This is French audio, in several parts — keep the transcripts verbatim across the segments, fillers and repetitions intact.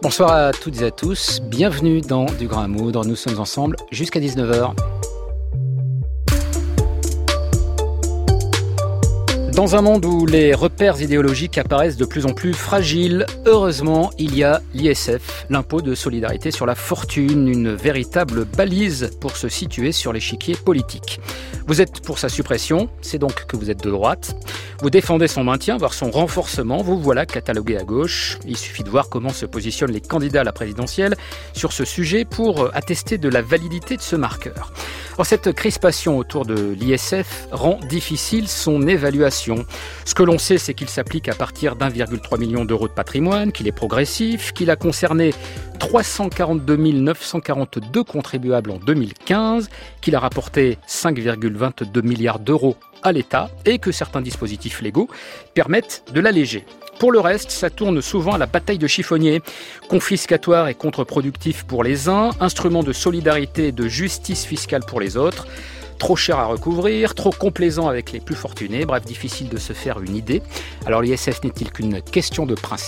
Bonsoir à toutes et à tous, bienvenue dans Du Grain à Moudre, nous sommes ensemble jusqu'à dix-neuf heures. Dans un monde où les repères idéologiques apparaissent de plus en plus fragiles, heureusement, il y a l'I S F, l'impôt de solidarité sur la fortune, une véritable balise pour se situer sur l'échiquier politique. Vous êtes pour sa suppression, c'est donc que vous êtes de droite. Vous défendez son maintien, voire son renforcement, vous voilà catalogué à gauche. Il suffit de voir comment se positionnent les candidats à la présidentielle sur ce sujet pour attester de la validité de ce marqueur. Or, cette crispation autour de l'I S F rend difficile son évaluation. Ce que l'on sait, c'est qu'il s'applique à partir d'un virgule trois million d'euros de patrimoine, qu'il est progressif, qu'il a concerné trois cent quarante-deux mille neuf cent quarante-deux contribuables en deux mille quinze, qu'il a rapporté cinq virgule vingt-deux milliards d'euros à l'État et que certains dispositifs légaux permettent de l'alléger. Pour le reste, ça tourne souvent à la bataille de chiffonniers, confiscatoire et contre-productif pour les uns, instrument de solidarité et de justice fiscale pour les autres, trop cher à recouvrir, trop complaisant avec les plus fortunés, bref, difficile de se faire une idée. Alors l'I S F n'est-il qu'une question de principe ?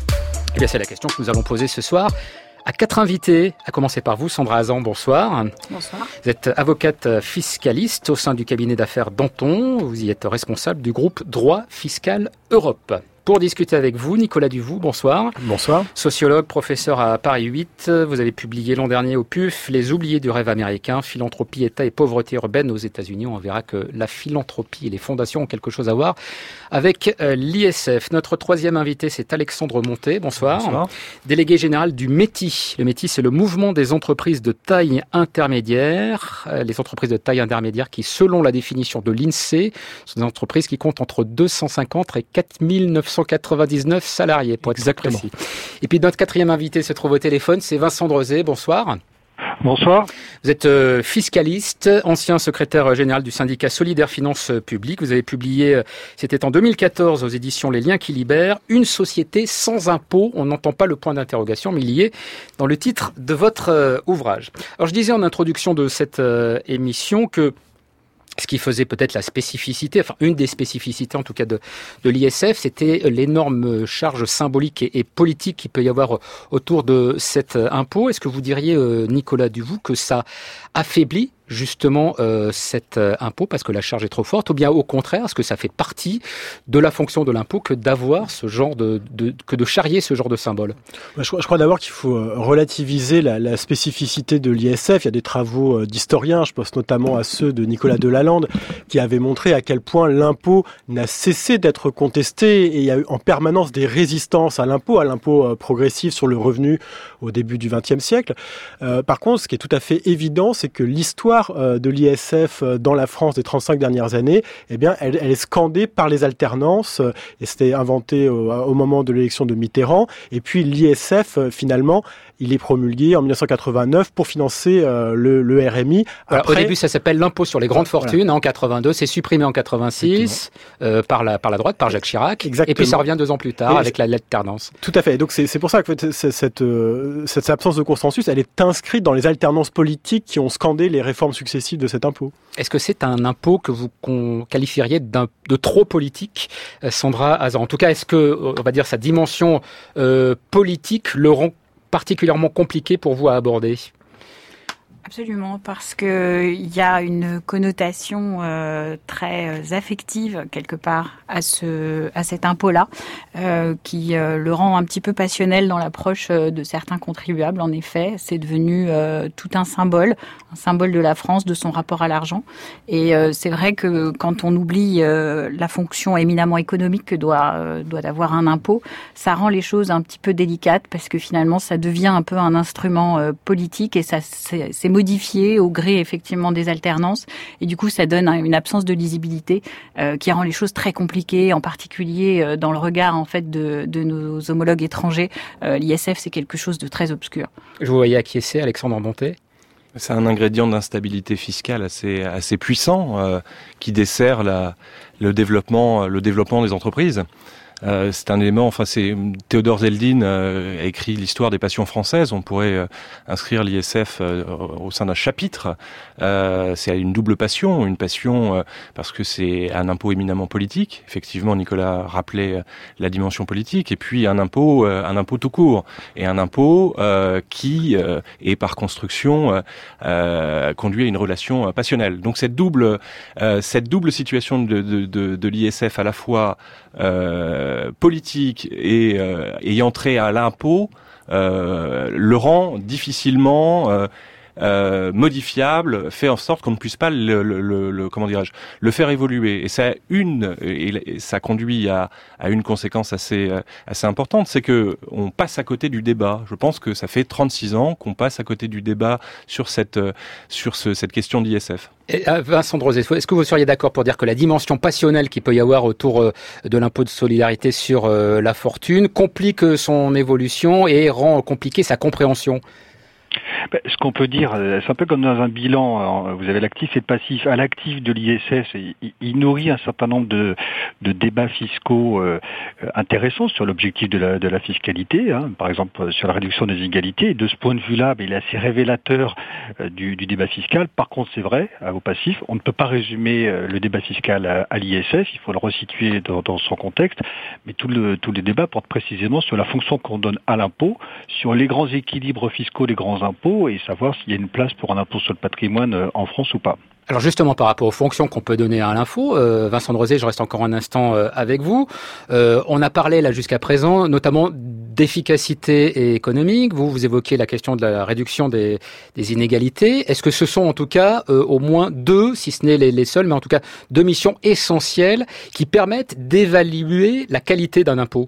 Eh bien, c'est la question que nous allons poser ce soir à quatre invités, à commencer par vous, Sandra Hazan, bonsoir. Bonsoir. Vous êtes avocate fiscaliste au sein du cabinet d'affaires Danton, vous y êtes responsable du groupe Droit Fiscal Europe. Pour discuter avec vous, Nicolas Duvou, bonsoir. Bonsoir. Sociologue, professeur à Paris huit, vous avez publié l'an dernier au P U F « Les oubliés du rêve américain, philanthropie, État et pauvreté urbaine aux États-Unis ». On verra que la philanthropie et les fondations ont quelque chose à voir avec l'I S F. Notre troisième invité, c'est Alexandre Montet, bonsoir. Bonsoir. Délégué général du METI. Le METI, c'est le mouvement des entreprises de taille intermédiaire. Les entreprises de taille intermédiaire qui, selon la définition de l'INSEE, sont des entreprises qui comptent entre deux cent cinquante et quatre mille neuf cent quatre-vingt-dix-neuf salariés, pour être exactement. Précis. Et puis notre quatrième invité se trouve au téléphone, c'est Vincent Drezé. Bonsoir. Bonsoir. Vous êtes euh, fiscaliste, ancien secrétaire général du syndicat Solidaire Finances Publiques. Vous avez publié, euh, c'était en deux mille quatorze aux éditions Les Liens qui libèrent, Une société sans impôt. On n'entend pas le point d'interrogation, mais il y est dans le titre de votre euh, ouvrage. Alors je disais en introduction de cette euh, émission que ce qui faisait peut-être la spécificité, enfin une des spécificités en tout cas de, de l'I S F, c'était l'énorme charge symbolique et, et politique qu'il peut y avoir autour de cet impôt. Est-ce que vous diriez, Nicolas Duvou, que ça affaiblit justement euh, cet euh, impôt parce que la charge est trop forte, ou bien au contraire, est-ce que ça fait partie de la fonction de l'impôt que d'avoir ce genre de, de que de charrier ce genre de symbole? Je crois, je crois d'abord qu'il faut relativiser la, la spécificité de l'I S F. Il y a des travaux d'historiens, je pense notamment à ceux de Nicolas Delalande, qui avaient montré à quel point l'impôt n'a cessé d'être contesté et il y a eu en permanence des résistances à l'impôt, à l'impôt progressif sur le revenu au début du vingtième siècle. Euh, par contre, ce qui est tout à fait évident, c'est que l'histoire de l'I S F dans la France des trente-cinq dernières années, eh bien, elle, elle est scandée par les alternances, et c'était inventé au, au moment de l'élection de Mitterrand. Et puis l'I S F, finalement, il est promulgué en dix-neuf cent quatre-vingt-neuf pour financer euh, le, le R M I. Après, voilà, au début, ça s'appelle l'impôt sur les grandes fortunes. Voilà. En quatre-vingt-deux, c'est supprimé en quatre-vingt-six euh, par la par la droite, par Jacques Chirac. Exactement. Et puis ça revient deux ans plus tard et avec la l'alternance. Tout à fait. Donc c'est c'est pour ça que cette cette, euh, cette absence de consensus, elle est inscrite dans les alternances politiques qui ont scandé les réformes successives de cet impôt. Est-ce que c'est un impôt que vous qu'on qualifieriez d'un, de trop politique, Sandra Hazan? En tout cas, est-ce que, on va dire, sa dimension euh, politique le rend particulièrement compliqué pour vous à aborder? Absolument, parce que il y a une connotation euh, très affective quelque part à ce à cet impôt-là, euh, qui euh, le rend un petit peu passionnel dans l'approche de certains contribuables. En effet, c'est devenu euh, tout un symbole, un symbole de la France, de son rapport à l'argent. Et euh, c'est vrai que quand on oublie euh, la fonction éminemment économique que doit euh, doit avoir un impôt, ça rend les choses un petit peu délicates parce que finalement, ça devient un peu un instrument euh, politique et ça c'est, c'est modifié au gré effectivement des alternances et du coup ça donne une absence de lisibilité euh, qui rend les choses très compliquées, en particulier euh, dans le regard en fait de, de nos homologues étrangers. Euh, L'I S F c'est quelque chose de très obscur. Je vous voyais acquiescer, Alexandre Montet. C'est un ingrédient d'instabilité fiscale assez assez puissant euh, qui dessert la, le développement le développement des entreprises. Euh, c'est un élément, enfin c'est Théodore Zeldin euh, a écrit l'histoire des passions françaises. On pourrait euh, inscrire l'I S F euh, au sein d'un chapitre. Euh, c'est une double passion, une passion euh, parce que c'est un impôt éminemment politique. Effectivement, Nicolas rappelait euh, la dimension politique, et puis un impôt, euh, un impôt tout court, et un impôt euh, qui euh, est par construction euh, euh, conduit à une relation euh, passionnelle. Donc cette double, euh, cette double situation de, de, de, de l'I S F à la fois euh, politique et euh, ayant trait à l'impôt euh, le rend difficilement euh, Euh, modifiable, fait en sorte qu'on ne puisse pas le, le, le, le comment dirais-je, le faire évoluer. Et ça une et ça conduit à, à une conséquence assez assez importante, c'est que on passe à côté du débat. Je pense que ça fait trente-six ans qu'on passe à côté du débat sur cette sur ce, cette question d'I S F. Et Vincent de Rosé, est-ce que vous seriez d'accord pour dire que la dimension passionnelle qu'il peut y avoir autour de l'impôt de solidarité sur la fortune complique son évolution et rend compliquée sa compréhension? Ben, ce qu'on peut dire, c'est un peu comme dans un bilan, vous avez l'actif et le passif. À l'actif de l'I S F, il, il nourrit un certain nombre de, de débats fiscaux euh, intéressants sur l'objectif de la, de la fiscalité, hein, par exemple sur la réduction des inégalités. Et de ce point de vue-là, ben, il est assez révélateur euh, du, du débat fiscal. Par contre, c'est vrai, au passif, on ne peut pas résumer euh, le débat fiscal à, à l'I S F, il faut le resituer dans, dans son contexte, mais tout le, tous les débats portent précisément sur la fonction qu'on donne à l'impôt, sur les grands équilibres fiscaux, les grands impôts, et savoir s'il y a une place pour un impôt sur le patrimoine en France ou pas. Alors justement, par rapport aux fonctions qu'on peut donner à l'info, euh, Vincent de Rosé, je reste encore un instant euh, avec vous. Euh, on a parlé là jusqu'à présent, notamment d'efficacité économique. Vous, vous évoquez la question de la réduction des, des inégalités. Est-ce que ce sont en tout cas euh, au moins deux, si ce n'est les, les seules, mais en tout cas deux missions essentielles qui permettent d'évaluer la qualité d'un impôt?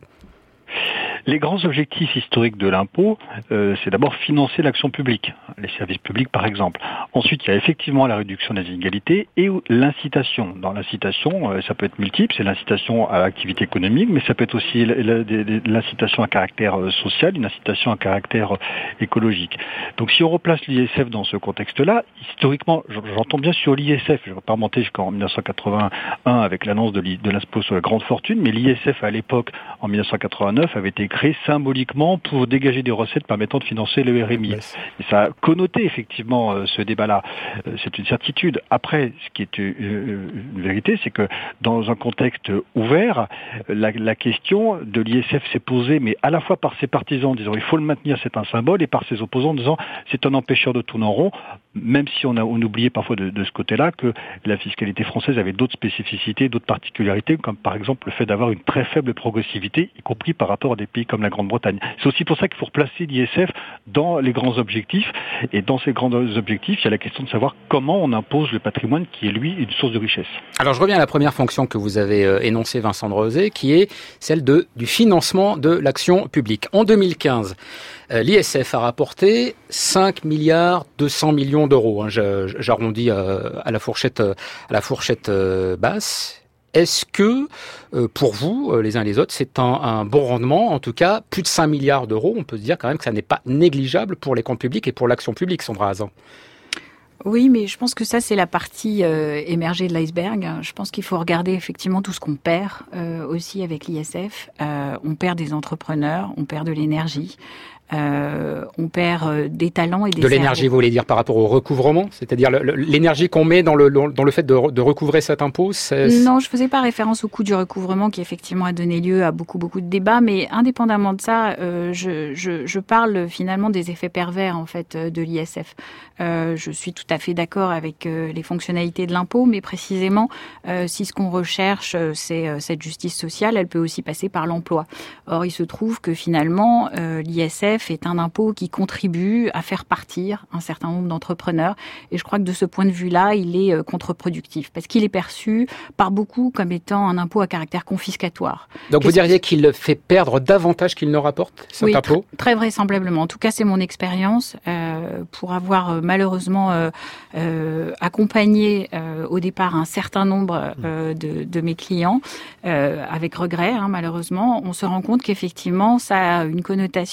Les grands objectifs historiques de l'impôt, euh, c'est d'abord financer l'action publique, les services publics par exemple. Ensuite, il y a effectivement la réduction des inégalités et l'incitation. Dans l'incitation, euh, ça peut être multiple, c'est l'incitation à l'activité économique, mais ça peut être aussi l'incitation à caractère social, une incitation à caractère écologique. Donc si on replace l'I S F dans ce contexte-là, historiquement, j'entends bien sur l'I S F, je ne vais pas remonter jusqu'en dix-neuf cent quatre-vingt-un avec l'annonce de l'impôt sur la grande fortune, mais l'I S F à l'époque, en dix-neuf cent quatre-vingt-neuf, avait été créé symboliquement pour dégager des recettes permettant de financer le R M I. Et ça a connoté effectivement euh, ce débat-là. Euh, c'est une certitude. Après, ce qui est euh, une vérité, c'est que dans un contexte ouvert, la, la question de l'I S F s'est posée, mais à la fois par ses partisans en disant il faut le maintenir, c'est un symbole, et par ses opposants en disant c'est un empêcheur de tourner en rond, même si on a on oubliait parfois de, de ce côté-là que la fiscalité française avait d'autres spécificités, d'autres particularités, comme par exemple le fait d'avoir une très faible progressivité, y compris par rapport à des pays comme la Grande-Bretagne. C'est aussi pour ça qu'il faut replacer l'I S F dans les grands objectifs. Et dans ces grands objectifs, il y a la question de savoir comment on impose le patrimoine qui est, lui, une source de richesse. Alors, je reviens à la première fonction que vous avez euh, énoncée, Vincent de Rosé, qui est celle de, du financement de l'action publique. En deux mille quinze, euh, l'I S F a rapporté cinq milliards deux cents millions d'euros. Hein, j'arrondis euh, à la fourchette, à la fourchette euh, basse. Est-ce que, euh, pour vous, euh, les uns et les autres, c'est un, un bon rendement? En tout cas, plus de cinq milliards d'euros, on peut se dire quand même que ça n'est pas négligeable pour les comptes publics et pour l'action publique, Sandra Hazan. Oui, mais je pense que ça, c'est la partie euh, émergée de l'iceberg. Je pense qu'il faut regarder effectivement tout ce qu'on perd euh, aussi avec l'I S F. Euh, on perd des entrepreneurs, on perd de l'énergie. Euh, on perd des talents et des De l'énergie, cerveaux. vous voulez dire par rapport au recouvrement? C'est-à-dire le, le, l'énergie qu'on met dans le, dans le fait de, de recouvrer cet impôt? C'est... Non, je faisais pas référence au coût du recouvrement qui effectivement a donné lieu à beaucoup, beaucoup de débats, mais indépendamment de ça, euh, je, je, je parle finalement des effets pervers en fait de l'I S F. Euh, je suis tout à fait d'accord avec euh, les fonctionnalités de l'impôt, mais précisément, euh, si ce qu'on recherche, c'est euh, cette justice sociale, elle peut aussi passer par l'emploi. Or, il se trouve que finalement, euh, l'I S F est un impôt qui contribue à faire partir un certain nombre d'entrepreneurs. Et je crois que de ce point de vue-là, il est contre-productif parce qu'il est perçu par beaucoup comme étant un impôt à caractère confiscatoire. Donc Qu'est-ce vous diriez que... qu'il fait perdre davantage qu'il ne rapporte, cet oui, impôt? Tr- très vraisemblablement. En tout cas, c'est mon expérience euh, pour avoir euh, malheureusement euh, euh, accompagné euh, au départ un certain nombre euh, de, de mes clients, euh, avec regret, hein, malheureusement. On se rend compte qu'effectivement, ça a une connotation toute particulière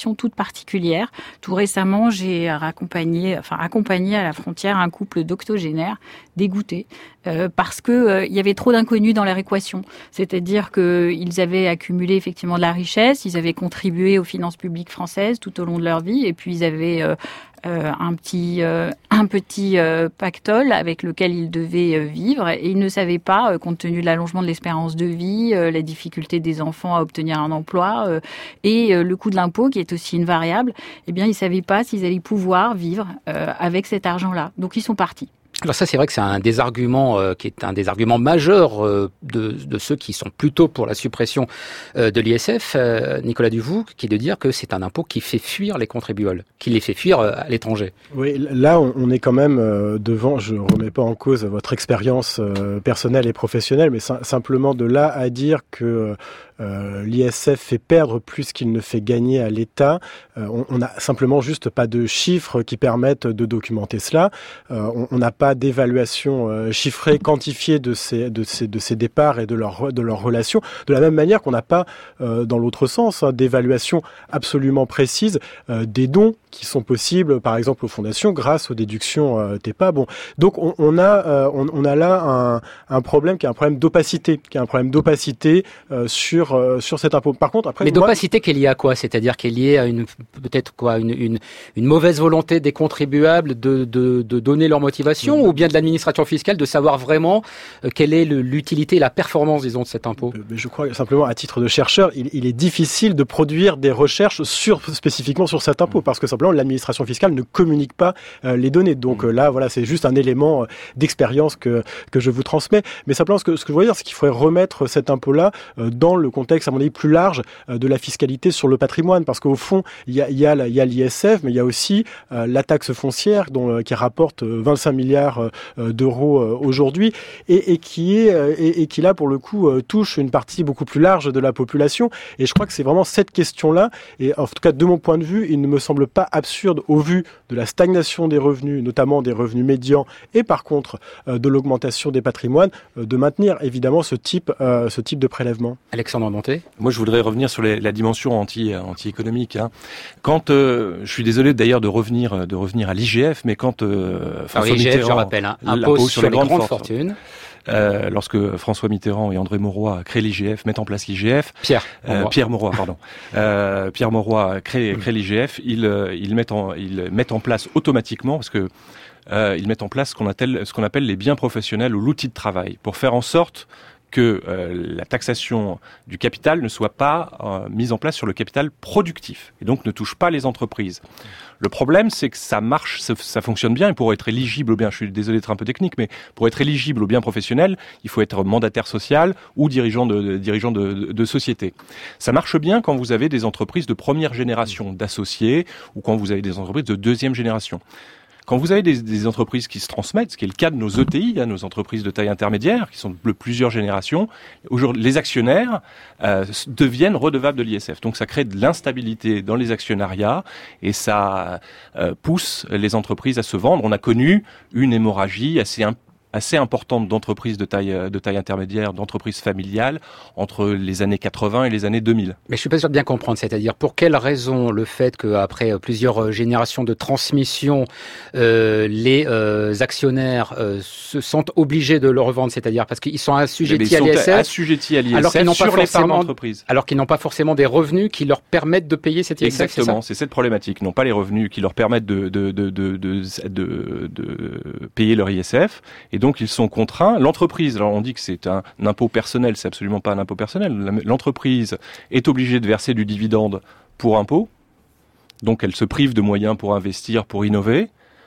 particulière. Tout récemment, j'ai accompagné, enfin, accompagné à la frontière un couple d'octogénaires dégoûtés euh, parce que euh, il y avait trop d'inconnus dans leur équation. C'est-à-dire qu'ils avaient accumulé effectivement de la richesse, ils avaient contribué aux finances publiques françaises tout au long de leur vie, et puis ils avaient euh, Euh, un petit euh, un petit euh, pactole avec lequel ils devaient euh, vivre, et ils ne savaient pas, euh, compte tenu de l'allongement de l'espérance de vie, euh, la difficulté des enfants à obtenir un emploi euh, et euh, le coût de l'impôt qui est aussi une variable, eh bien ils savaient pas s'ils allaient pouvoir vivre euh, avec cet argent-là. Donc ils sont partis. Alors ça, c'est vrai que c'est un des arguments euh, qui est un des arguments majeurs euh, de, de ceux qui sont plutôt pour la suppression euh, de l'I S F, euh, Nicolas Duvouc, qui est de dire que c'est un impôt qui fait fuir les contribuables, qui les fait fuir euh, à l'étranger. Oui, là, on, on est quand même euh, devant, je ne remets pas en cause votre expérience euh, personnelle et professionnelle, mais sim- simplement de là à dire que euh, l'I S F fait perdre plus qu'il ne fait gagner à l'État, euh, on n'a simplement juste pas de chiffres qui permettent de documenter cela. Euh, on n'a pas d'évaluation euh, chiffrée, quantifiée de ces, de, ces, de ces départs et de leurs de leurs relations, de la même manière qu'on n'a pas, euh, dans l'autre sens, hein, d'évaluation absolument précise euh, des dons qui sont possibles, par exemple, aux fondations, grâce aux déductions euh, T E P A. Bon, donc on, on a euh, on, on a là un, un problème qui est un problème d'opacité, qui est un problème d'opacité euh, sur euh, sur cet impôt. Par contre, après, mais moi, d'opacité qui est liée à quoi? C'est-à-dire qui est liée à une peut-être quoi une, une une mauvaise volonté des contribuables de de, de donner leur motivation, mmh. ou bien de l'administration fiscale de savoir vraiment euh, quelle est le, l'utilité et la performance, disons, de cet impôt. Euh, je crois simplement, à titre de chercheur, il, il est difficile de produire des recherches sur spécifiquement sur cet impôt, mmh. parce que simplement l'administration fiscale ne communique pas euh, les données. Donc mmh. euh, là, voilà, c'est juste un élément euh, d'expérience que que je vous transmets. Mais simplement, ce que ce que je veux dire, c'est qu'il faudrait remettre cet impôt-là euh, dans le contexte, à mon avis, plus large euh, de la fiscalité sur le patrimoine, parce qu'au fond, il y a il y a il y a l'I S F, mais il y a aussi euh, la taxe foncière, dont euh, qui rapporte euh, vingt-cinq milliards euh, d'euros euh, aujourd'hui, et, et qui est euh, et, et qui là pour le coup euh, touche une partie beaucoup plus large de la population. Et je crois que c'est vraiment cette question-là. Et en tout cas, de mon point de vue, il ne me semble pas absurde, au vu de la stagnation des revenus, notamment des revenus médians, et par contre euh, de l'augmentation des patrimoines, euh, de maintenir évidemment ce type euh, ce type de prélèvement. Alexandre Monté. Moi, je voudrais revenir sur les, la dimension anti anti-économique. Hein. Quand euh, je suis désolé d'ailleurs de revenir de revenir à l'I G F, mais quand euh, François Mitterrand, je rappelle, hein, impôt sur, sur les, les grandes, grandes fortunes. Euh, lorsque François Mitterrand et André Mauroy créent l'I G F, mettent en place l'I G F. Pierre. Euh, Pierre Mauroy, pardon. euh, Pierre Mauroy crée, crée l'I G F. Ils, ils mettent en, ils mettent en place automatiquement, parce que euh, ils mettent en place ce qu'on appelle, ce qu'on appelle les biens professionnels ou l'outil de travail, pour faire en sorte que euh, la taxation du capital ne soit pas euh, mise en place sur le capital productif et donc ne touche pas les entreprises. Le problème, c'est que ça marche, ça, ça fonctionne bien, et pour être éligible au bien, je suis désolé d'être un peu technique, mais pour être éligible au bien professionnel, il faut être mandataire social ou dirigeant de, de dirigeant de, de, de société. Ça marche bien quand vous avez des entreprises de première génération d'associés ou quand vous avez des entreprises de deuxième génération. Quand vous avez des, des entreprises qui se transmettent, ce qui est le cas de nos E T I, hein, nos entreprises de taille intermédiaire, qui sont de plusieurs générations, aujourd'hui, les actionnaires euh, deviennent redevables de l'I S F. Donc ça crée de l'instabilité dans les actionnariats et ça euh, pousse les entreprises à se vendre. On a connu une hémorragie assez importante assez importante d'entreprises de taille de taille intermédiaire, d'entreprises familiales entre les années quatre-vingts et les années deux mille. Mais je suis pas sûr de bien comprendre, c'est-à-dire pour quelle raison le fait qu'après plusieurs générations de transmission, euh, les euh, actionnaires euh, se sentent obligés de le revendre, c'est-à-dire parce qu'ils sont assujettis à l'I S F, assujettis à l'I S F alors qu'ils n'ont sur pas forcément d'entreprise, alors qu'ils n'ont pas forcément des revenus qui leur permettent de payer cette I S F. Exactement, c'est, c'est cette problématique. Ils n'ont pas les revenus qui leur permettent de de de de de, de, de payer leur I S F. Et donc, ils sont contraints. L'entreprise, alors on dit que c'est un impôt personnel, c'est absolument pas un impôt personnel. L'entreprise est obligée de verser du dividende pour impôt. Donc, elle se prive de moyens pour investir, pour innover.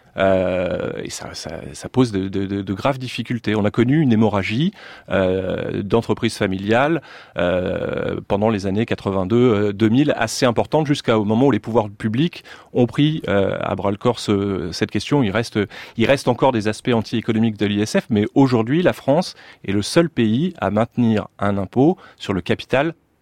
Euh, et ça, ça, ça pose de, de, de graves difficultés. On a connu une hémorragie euh, d'entreprises familiales euh, pendant les années quatre-vingt-deux deux mille, assez importante, jusqu'au moment où les pouvoirs publics ont pris euh, à bras-le-corps ce, cette question. Il reste, il reste encore des aspects anti-économiques de l'I S F, mais aujourd'hui, la France est le seul pays à maintenir un impôt sur le capital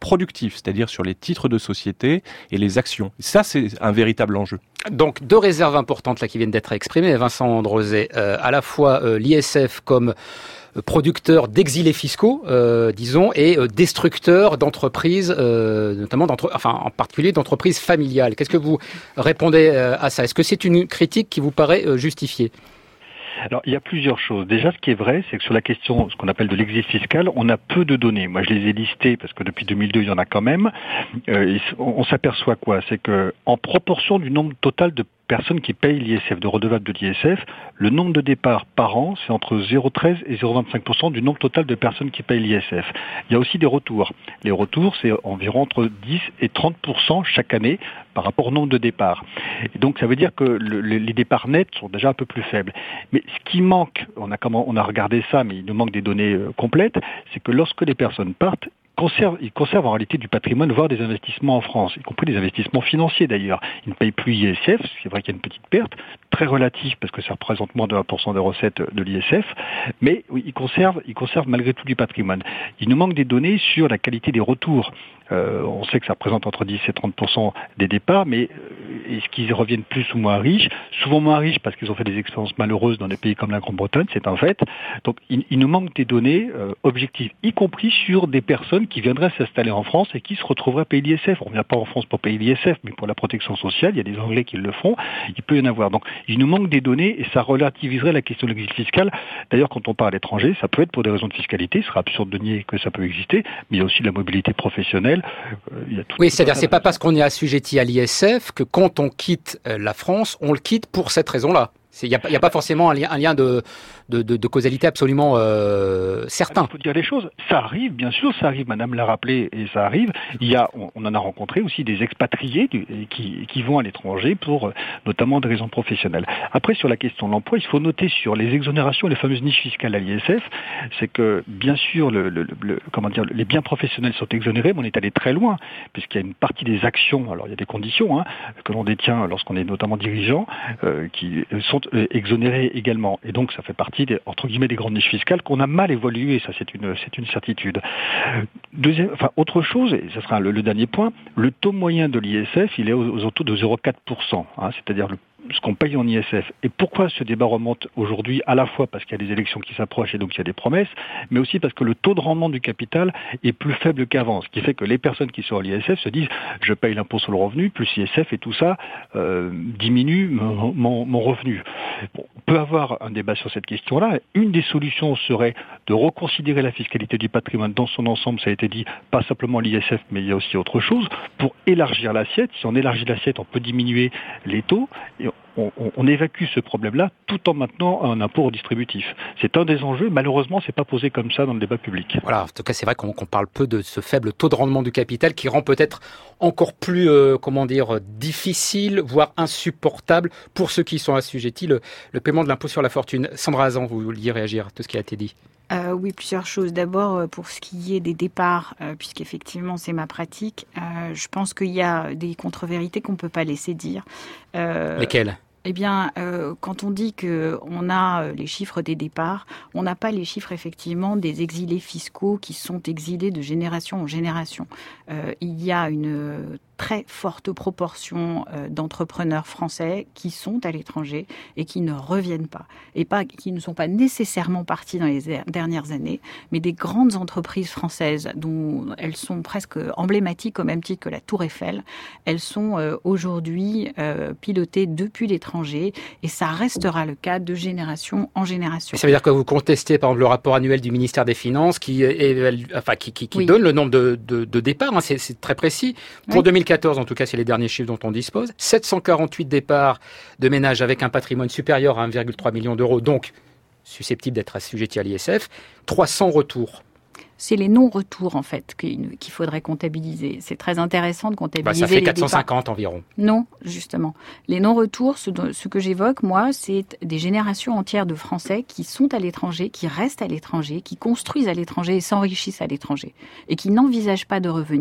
productif, c'est-à-dire sur les titres de société et les actions. Ça, c'est un véritable enjeu. Donc, deux réserves importantes là qui viennent d'être exprimées, Vincent Androzet. Euh, à la fois euh, l'I S F comme producteur d'exilés fiscaux, euh, disons, et euh, destructeur d'entreprises, euh, notamment d'entre... enfin, en particulier d'entreprises familiales. Qu'est-ce que vous répondez euh, à ça ? Est-ce que c'est une critique qui vous paraît euh, justifiée ? Alors, il y a plusieurs choses. Déjà, ce qui est vrai, c'est que sur la question, ce qu'on appelle de l'exil fiscal, on a peu de données. Moi, je les ai listées parce que depuis deux mille deux, il y en a quand même. Euh, on s'aperçoit quoi ? C'est que, en proportion du nombre total de personnes qui payent l'I S F, de redevables de l'I S F, le nombre de départs par an, c'est entre zéro virgule treize et zéro virgule vingt-cinq pour cent du nombre total de personnes qui payent l'I S F. Il y a aussi des retours. Les retours, c'est environ entre dix et trente pour cent chaque année par rapport au nombre de départs. Et donc, ça veut dire que le, les départs nets sont déjà un peu plus faibles. Mais ce qui manque, on a, comment, on a regardé ça, mais il nous manque des données euh, complètes, c'est que lorsque les personnes partent, Conserve, ils conservent en réalité du patrimoine, voire des investissements en France, y compris des investissements financiers d'ailleurs. Ils ne payent plus I S F, c'est vrai qu'il y a une petite perte, très relative parce que ça représente moins de un pour cent des recettes de l'I S F, mais oui, ils conservent, ils conservent malgré tout du patrimoine. Il nous manque des données sur la qualité des retours. Euh, on sait que ça représente entre dix et trente pour cent des départs, mais euh, est-ce qu'ils reviennent plus ou moins riches ? Souvent moins riches parce qu'ils ont fait des expériences malheureuses dans des pays comme la Grande-Bretagne, c'est un fait. Donc il, il nous manque des données euh, objectives, y compris sur des personnes qui viendraient s'installer en France et qui se retrouveraient à payer l'I S F. On ne vient pas en France pour payer l'I S F, mais pour la protection sociale, il y a des Anglais qui le font, il peut y en avoir. Donc il nous manque des données et ça relativiserait la question de l'exil fiscal. D'ailleurs, quand on part à l'étranger, ça peut être pour des raisons de fiscalité, ce serait absurde de nier que ça peut exister, mais il y a aussi la mobilité professionnelle. Euh, il y a tout oui, c'est-à-dire c'est pas parce qu'on est assujetti à l'I S F que quand on quitte la France, on le quitte pour cette raison-là. Il n'y a, a pas forcément un lien, un lien de, de, de, de causalité absolument euh, certain. Il faut dire les choses. Ça arrive, bien sûr, ça arrive. Madame l'a rappelé et ça arrive. Il y a, on, on en a rencontré aussi des expatriés du, qui, qui vont à l'étranger pour notamment des raisons professionnelles. Après, sur la question de l'emploi, il faut noter sur les exonérations et les fameuses niches fiscales à l'I S F, c'est que bien sûr, le, le, le, comment dire, les biens professionnels sont exonérés, mais on est allé très loin, puisqu'il y a une partie des actions. Alors, il y a des conditions hein, que l'on détient lorsqu'on est notamment dirigeant, euh, qui sont exonérés également. Et donc, ça fait partie des, entre guillemets, des grandes niches fiscales qu'on a mal évoluées. Ça, c'est une, c'est une certitude. Deuxième, enfin, autre chose, et ce sera le, le dernier point, le taux moyen de l'I S F, il est aux, aux autour de zéro virgule quatre pour cent, hein, c'est-à-dire le ce qu'on paye en I S F. Et pourquoi ce débat remonte aujourd'hui ? À la fois parce qu'il y a des élections qui s'approchent et donc il y a des promesses, mais aussi parce que le taux de rendement du capital est plus faible qu'avant, ce qui fait que les personnes qui sont en I S F se disent « je paye l'impôt sur le revenu, plus I S F et tout ça euh, diminue mon, mon, mon revenu ». Bon, on peut avoir un débat sur cette question-là. Une des solutions serait de reconsidérer la fiscalité du patrimoine dans son ensemble, ça a été dit, pas simplement l'I S F, mais il y a aussi autre chose, pour élargir l'assiette. Si on élargit l'assiette, on peut diminuer les taux, et On, on, on évacue ce problème-là tout en maintenant un impôt redistributif. C'est un des enjeux. Malheureusement, c'est pas posé comme ça dans le débat public. Voilà. En tout cas, c'est vrai qu'on, qu'on parle peu de ce faible taux de rendement du capital qui rend peut-être encore plus, euh, comment dire, difficile, voire insupportable pour ceux qui sont assujettis le, le paiement de l'impôt sur la fortune. Sandra Hazan, vous vouliez réagir à tout ce qui a été dit. Euh, oui, plusieurs choses. D'abord, pour ce qui est des départs, euh, puisqu'effectivement c'est ma pratique, euh, je pense qu'il y a des contre-vérités qu'on ne peut pas laisser dire. Euh, Lesquelles ? Eh bien, euh, quand on dit qu'on a les chiffres des départs, on n'a pas les chiffres effectivement des exilés fiscaux qui sont exilés de génération en génération. Euh, il y a une très forte proportion euh, d'entrepreneurs français qui sont à l'étranger et qui ne reviennent pas. Et pas, qui ne sont pas nécessairement partis dans les dernières années, mais des grandes entreprises françaises dont elles sont presque emblématiques au même titre que la Tour Eiffel. Elles sont euh, aujourd'hui euh, pilotées depuis l'étranger et ça restera le cas de génération en génération. Ça veut dire que vous contestez par exemple le rapport annuel du ministère des Finances qui, est, enfin, qui, qui, qui oui. donne le nombre de, de, de départs, hein, c'est, c'est très précis. Pour oui. deux mille quatorze, en tout cas, c'est les derniers chiffres dont on dispose. sept cent quarante-huit départs de ménages avec un patrimoine supérieur à un virgule trois million d'euros, donc susceptibles d'être assujettis à l'I S F. trois cents retours. C'est les non-retours, en fait, qu'il faudrait comptabiliser. C'est très intéressant de comptabiliser. Bah, ça fait les quatre cent cinquante départs. Environ. Non, justement. Les non-retours, ce, ce que j'évoque, moi, c'est des générations entières de Français qui sont à l'étranger, qui restent à l'étranger, qui construisent à l'étranger et s'enrichissent à l'étranger. Et qui n'envisagent pas de revenir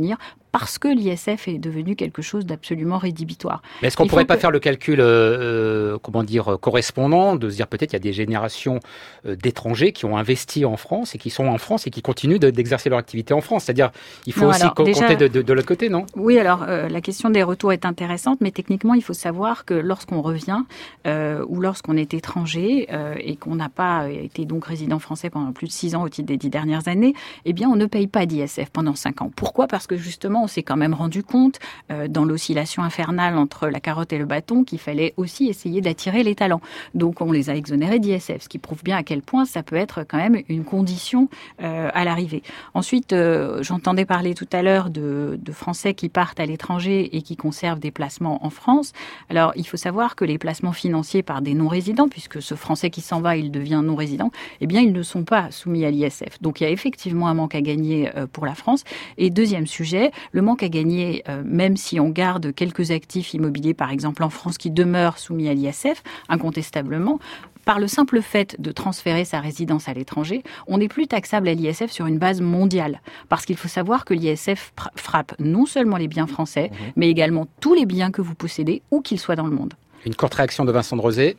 parce que l'I S F est devenu quelque chose d'absolument rédhibitoire. Mais est-ce qu'on ne pourrait pas que... faire le calcul, euh, comment dire, correspondant, de se dire peut-être qu'il y a des générations euh, d'étrangers qui ont investi en France et qui sont en France et qui continuent de, d'exercer leur activité en France. C'est-à-dire, il faut non, aussi alors, compter déjà, de, de, de l'autre côté, non ? Oui, alors euh, la question des retours est intéressante, mais techniquement, il faut savoir que lorsqu'on revient euh, ou lorsqu'on est étranger euh, et qu'on n'a pas été donc résident français pendant plus de six ans au titre des dix dernières années, eh bien, on ne paye pas d'I S F pendant cinq ans. Pourquoi ? Parce que justement, on s'est quand même rendu compte euh, dans l'oscillation infernale entre la carotte et le bâton qu'il fallait aussi essayer d'attirer les talents. Donc, on les a exonérés d'I S F, ce qui prouve bien à quel point ça peut être quand même une condition euh, à l'arrivée. Ensuite, euh, j'entendais parler tout à l'heure de, de Français qui partent à l'étranger et qui conservent des placements en France. Alors, il faut savoir que les placements financiers par des non-résidents, puisque ce Français qui s'en va, il devient non-résident, eh bien, ils ne sont pas soumis à l'I S F. Donc, il y a effectivement un manque à gagner euh, pour la France. Et deuxième sujet, le manque à gagner, euh, même si on garde quelques actifs immobiliers, par exemple en France, qui demeurent soumis à l'I S F, incontestablement, par le simple fait de transférer sa résidence à l'étranger, on n'est plus taxable à l'I S F sur une base mondiale. Parce qu'il faut savoir que l'I S F frappe non seulement les biens français, mmh. mais également tous les biens que vous possédez, où qu'ils soient dans le monde. Une courte réaction de Vincent de Rozay.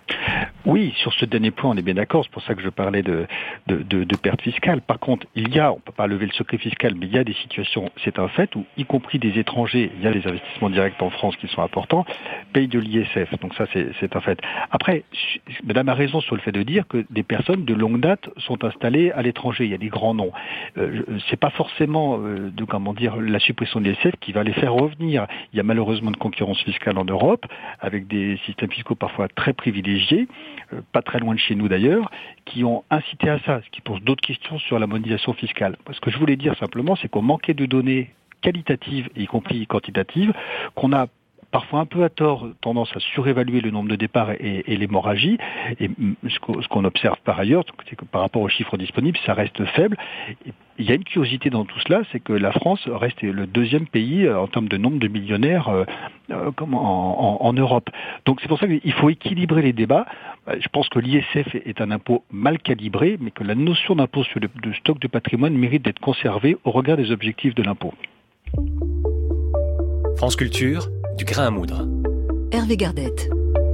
Oui, sur ce dernier point, on est bien d'accord. C'est pour ça que je parlais de, de, de, de perte fiscale. Par contre, il y a, on ne peut pas lever le secret fiscal, mais il y a des situations, c'est un fait, où y compris des étrangers, il y a des investissements directs en France qui sont importants, payent de l'I S F. Donc ça, c'est, c'est un fait. Après, madame a raison sur le fait de dire que des personnes de longue date sont installées à l'étranger. Il y a des grands noms. Euh, c'est pas forcément, euh, de, comment dire, la suppression de l'I S F qui va les faire revenir. Il y a malheureusement une concurrence fiscale en Europe, avec des systèmes fiscaux parfois très privilégiés, Euh, pas très loin de chez nous d'ailleurs, qui ont incité à ça, ce qui pose d'autres questions sur la modélisation fiscale. Ce que je voulais dire simplement, c'est qu'on manquait de données qualitatives, y compris quantitatives, qu'on a parfois un peu à tort tendance à surévaluer le nombre de départs et, et l'hémorragie. Et ce qu'on observe par ailleurs, c'est que par rapport aux chiffres disponibles, ça reste faible. Et il y a une curiosité dans tout cela, c'est que la France reste le deuxième pays en termes de nombre de millionnaires euh, euh, comme en, en, en Europe. Donc c'est pour ça qu'il faut équilibrer les débats. Je pense que l'I S F est un impôt mal calibré, mais que la notion d'impôt sur le de stock de patrimoine mérite d'être conservée au regard des objectifs de l'impôt. France Culture, du grain à moudre. Hervé Gardette.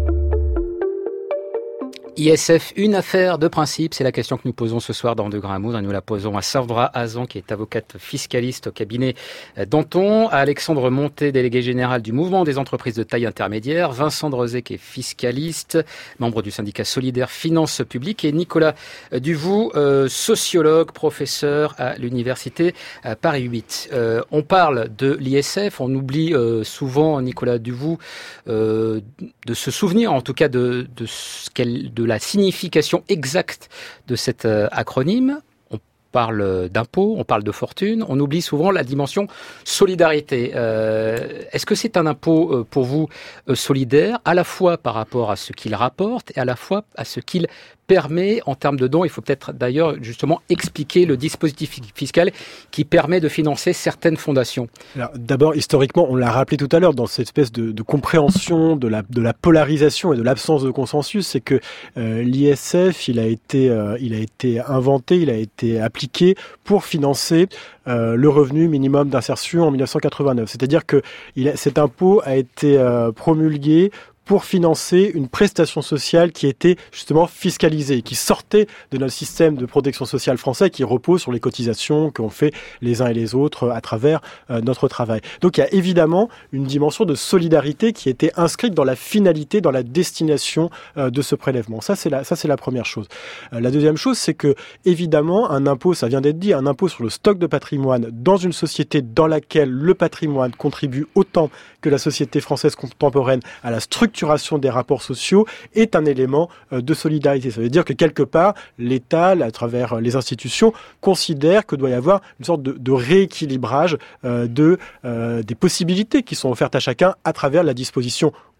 I S F, une affaire de principe, c'est la question que nous posons ce soir dans De Grain à Moudre et nous la posons à Sandra Hazan qui est avocate fiscaliste au cabinet Danton, à Alexandre Montet, délégué général du mouvement des entreprises de taille intermédiaire, Vincent de Rozay qui est fiscaliste, membre du syndicat solidaire Finances Publiques et Nicolas Duvou, euh, sociologue, professeur à l'université Paris huit. Euh, on parle de l'I S F, on oublie euh, souvent, Nicolas Duvou, euh, de se souvenir en tout cas de, de ce qu'elle... de la signification exacte de cet euh, acronyme. On parle d'impôt, on parle de fortune, on oublie souvent la dimension solidarité. Euh, est-ce que c'est un impôt euh, pour vous euh, solidaire, à la fois par rapport à ce qu'il rapporte et à la fois à ce qu'il permet en termes de dons? Il faut peut-être d'ailleurs justement expliquer le dispositif fiscal qui permet de financer certaines fondations. Alors, d'abord, historiquement, on l'a rappelé tout à l'heure, dans cette espèce de, de compréhension de la, de la polarisation et de l'absence de consensus, c'est que euh, l'I S F, il a été, euh, il a été inventé, il a été appliqué pour financer euh, le revenu minimum d'insertion en dix-neuf cent quatre-vingt-neuf. C'est-à-dire que il a, cet impôt a été euh, promulgué pour financer une prestation sociale qui était justement fiscalisée, qui sortait de notre système de protection sociale français qui repose sur les cotisations qu'ont fait les uns et les autres à travers euh, notre travail. Donc il y a évidemment une dimension de solidarité qui était inscrite dans la finalité, dans la destination euh, de ce prélèvement. Ça c'est la, ça c'est la première chose. Euh, la deuxième chose, c'est que évidemment un impôt, ça vient d'être dit, un impôt sur le stock de patrimoine dans une société dans laquelle le patrimoine contribue autant que la société française contemporaine à la structuration des rapports sociaux est un élément de solidarité. Ça veut dire que quelque part, l'État, à travers les institutions, considère que doit y avoir une sorte de, de rééquilibrage euh, de, euh, des possibilités qui sont offertes à chacun à travers la disposition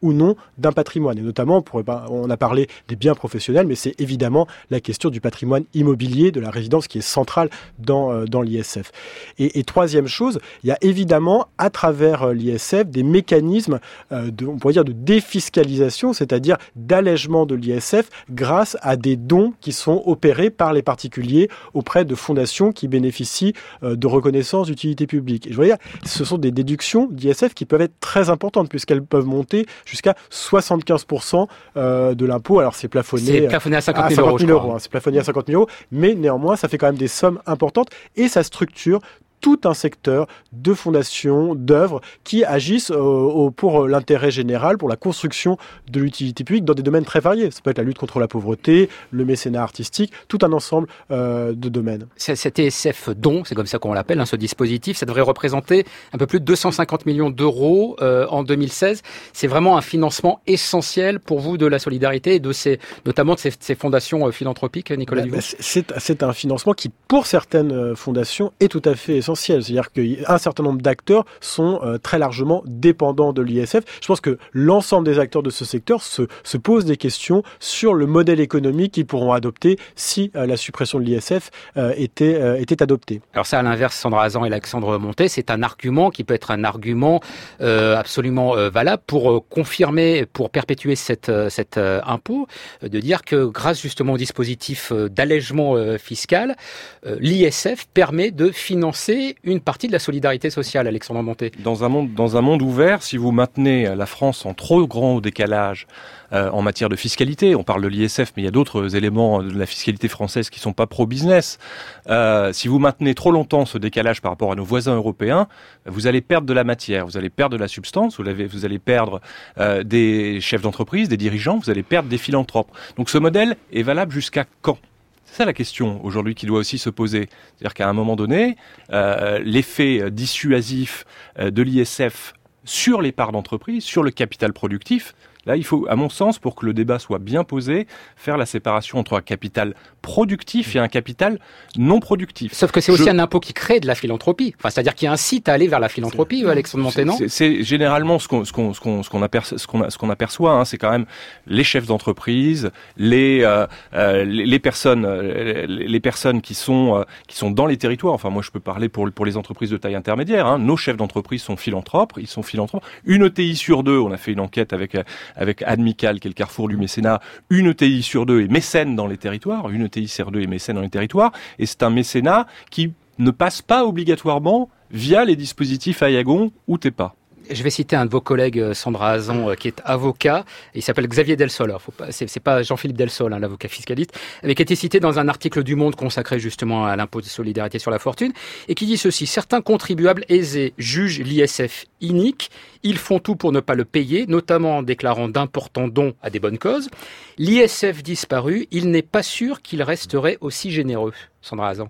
ou non d'un patrimoine. Et notamment, on, pourrait, on a parlé des biens professionnels, mais c'est évidemment la question du patrimoine immobilier, de la résidence qui est centrale dans, euh, dans l'I S F. Et, et troisième chose, il y a évidemment à travers euh, l'I S F des mécanismes euh, de, on pourrait dire de défiscalisation, c'est-à-dire d'allègement de l'I S F grâce à des dons qui sont opérés par les particuliers auprès de fondations qui bénéficient euh, de reconnaissance d'utilité publique. Et je veux dire, ce sont des déductions d'I S F qui peuvent être très importantes puisqu'elles peuvent monter jusqu'à soixante-quinze pour cent euh, de l'impôt. Alors c'est plafonné, c'est plafonné à cinquante mille euros. euros hein, c'est plafonné à cinquante mille euros, mais néanmoins, ça fait quand même des sommes importantes et ça structure tout un secteur de fondations, d'œuvres qui agissent euh, pour l'intérêt général, pour la construction de l'utilité publique dans des domaines très variés. Ça peut être la lutte contre la pauvreté, le mécénat artistique, tout un ensemble euh, de domaines. Cet E S F don, c'est comme ça qu'on l'appelle, hein, ce dispositif, ça devrait représenter un peu plus de deux cent cinquante millions d'euros euh, en deux mille seize. C'est vraiment un financement essentiel pour vous de la solidarité et de ces, notamment de ces, ces fondations euh, philanthropiques, Nicolas Duvaux. Bah, c'est, c'est un financement qui, pour certaines fondations, est tout à fait essentiel. C'est-à-dire qu'un certain nombre d'acteurs sont euh, très largement dépendants de l'I S F. Je pense que l'ensemble des acteurs de ce secteur se, se posent des questions sur le modèle économique qu'ils pourront adopter si euh, la suppression de l'I S F euh, était, euh, était adoptée. Alors ça, à l'inverse, Sandra Hazan et Alexandre Montet, c'est un argument qui peut être un argument euh, absolument euh, valable pour euh, confirmer, pour perpétuer cette, euh, cet euh, impôt, euh, de dire que grâce justement au dispositif euh, d'allègement euh, fiscal, euh, l'I S F permet de financer une partie de la solidarité sociale, Alexandre Montet. Dans un monde, dans un monde ouvert, si vous maintenez la France en trop grand décalage euh, en matière de fiscalité, on parle de l'I S F, mais il y a d'autres éléments de la fiscalité française qui sont pas pro-business. Euh, si vous maintenez trop longtemps ce décalage par rapport à nos voisins européens, vous allez perdre de la matière, vous allez perdre de la substance, vous, l'avez, vous allez perdre euh, des chefs d'entreprise, des dirigeants, vous allez perdre des philanthropes. Donc ce modèle est valable jusqu'à quand ? C'est ça la question aujourd'hui qui doit aussi se poser. C'est-à-dire qu'à un moment donné, euh, l'effet dissuasif de l'I S F sur les parts d'entreprise, sur le capital productif, là, il faut, à mon sens, pour que le débat soit bien posé, faire la séparation entre un capital productif et un capital non productif. Sauf que c'est aussi Je... un impôt qui crée de la philanthropie. Enfin, c'est-à-dire qui incite à aller vers la philanthropie, Alexandre Montet, non ? c'est, c'est généralement ce qu'on, ce qu'on, ce qu'on, ce qu'on, aperçoit, ce qu'on, ce qu'on aperçoit, hein, c'est quand même les chefs d'entreprise, les, euh, euh, les, les personnes, euh, les personnes qui sont, euh, qui sont dans les territoires. Enfin, moi, je peux parler pour, pour les entreprises de taille intermédiaire. Hein. Nos chefs d'entreprise sont philanthropes. Ils sont philanthropes. Une E T I sur deux, on a fait une enquête avec avec Admical, qui est le carrefour du mécénat. Une E T I sur deux est mécène dans les territoires. Une E T I sur deux est mécène dans les territoires. Et c'est un mécénat qui ne passe pas obligatoirement via les dispositifs Ayagon ou TEPA. Je vais citer un de vos collègues, Sandra Hazan, qui est avocat. Il s'appelle Xavier Delsol. Alors, faut pas, c'est, c'est pas Jean-Philippe Delsol, hein, l'avocat fiscaliste, mais qui a été cité dans un article du Monde consacré justement à l'impôt de solidarité sur la fortune, et qui dit ceci: certains contribuables aisés jugent l'I S F inique. Ils font tout pour ne pas le payer, notamment en déclarant d'importants dons à des bonnes causes. L'I S F disparu, il n'est pas sûr qu'il resterait aussi généreux. Sandra Hazan.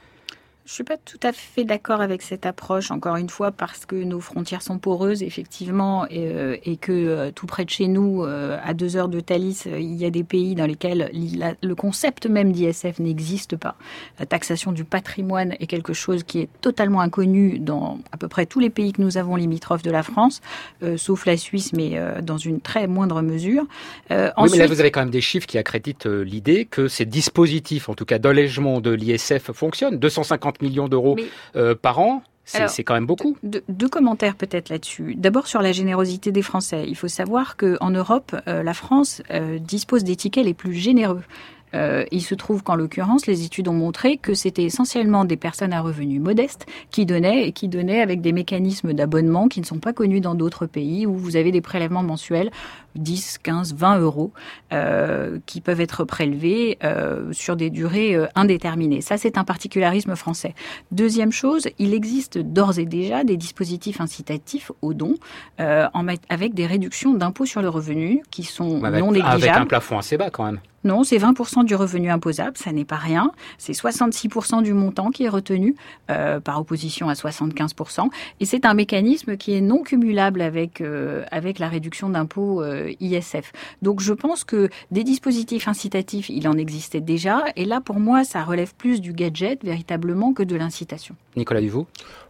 Je suis pas tout à fait d'accord avec cette approche, encore une fois, parce que nos frontières sont poreuses, effectivement, et, euh, et que euh, tout près de chez nous, euh, à deux heures de Thalys, euh, il y a des pays dans lesquels la, le concept même d'I S F n'existe pas. La taxation du patrimoine est quelque chose qui est totalement inconnu dans à peu près tous les pays que nous avons limitrophes de la France, euh, sauf la Suisse, mais euh, dans une très moindre mesure. Euh, oui, ensuite... mais là, vous avez quand même des chiffres qui accréditent euh, l'idée que ces dispositifs, en tout cas d'allègement de l'I S F, fonctionnent. deux cent cinquante millions d'euros mais, euh, par an, c'est, alors, c'est quand même beaucoup. Deux, deux commentaires peut-être là-dessus. D'abord sur la générosité des Français. Il faut savoir qu'en Europe, euh, la France euh, dispose des tickets les plus généreux. Euh, il se trouve qu'en l'occurrence, les études ont montré que c'était essentiellement des personnes à revenus modestes qui donnaient et qui donnaient avec des mécanismes d'abonnement qui ne sont pas connus dans d'autres pays où vous avez des prélèvements mensuels, dix, quinze, vingt euros, euh, qui peuvent être prélevés euh, sur des durées euh, indéterminées. Ça, c'est un particularisme français. Deuxième chose, il existe d'ores et déjà des dispositifs incitatifs aux dons euh, en, avec des réductions d'impôts sur le revenu qui sont avec, non négligeables. Avec un plafond assez bas quand même. Non, c'est vingt pour cent du revenu imposable, ça n'est pas rien. C'est soixante-six pour cent du montant qui est retenu, euh, par opposition à soixante-quinze pour cent. Et c'est un mécanisme qui est non cumulable avec, euh, avec la réduction d'impôt euh, I S F. Donc je pense que des dispositifs incitatifs, il en existait déjà. Et là, pour moi, ça relève plus du gadget, véritablement, que de l'incitation. Nicolas Duvaux ?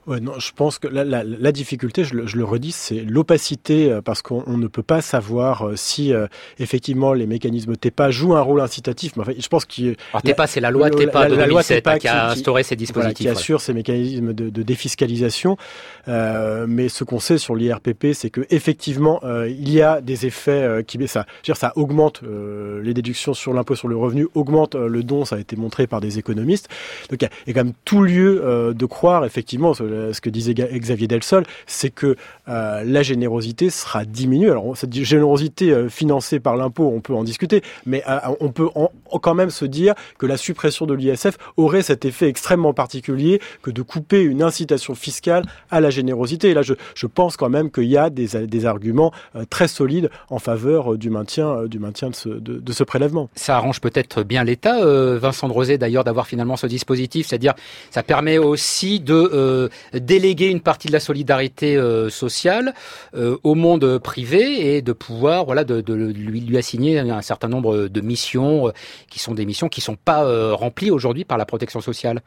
Ouais, non, je pense que la, la, la difficulté, je le, je le redis, c'est l'opacité, parce qu'on on ne peut pas savoir si euh, effectivement les mécanismes TEPA jouent un rôle incitatif. Mais enfin, je pense qu'il Alors TEPA, c'est la loi TEPA de deux mille sept qui a instauré ces dispositifs, voilà, qui assure voilà. ces mécanismes de, de défiscalisation. Euh, mais ce qu'on sait sur l'I R P P, c'est que effectivement euh, il y a des effets euh, qui, ça, je veux dire, ça augmente euh, les déductions sur l'impôt sur le revenu, augmente euh, le don, ça a été montré par des économistes. Donc il y a quand même tout lieu euh, de croire effectivement. Ce que disait Xavier Delsol, c'est que euh, la générosité sera diminuée. Alors, cette générosité euh, financée par l'impôt, on peut en discuter, mais euh, on peut en, quand même se dire que la suppression de l'I S F aurait cet effet extrêmement particulier que de couper une incitation fiscale à la générosité. Et là, je, je pense quand même qu'il y a des, des arguments euh, très solides en faveur euh, du maintien, euh, du maintien de, ce, de, de ce prélèvement. Ça arrange peut-être bien l'État, euh, Vincent de Rosé, d'ailleurs, d'avoir finalement ce dispositif, c'est-à-dire ça permet aussi de euh, déléguer une partie de la solidarité euh, sociale euh, au monde privé et de pouvoir voilà de, de lui, lui assigner un certain nombre de missions euh, qui sont des missions qui sont pas euh, remplies aujourd'hui par la protection sociale.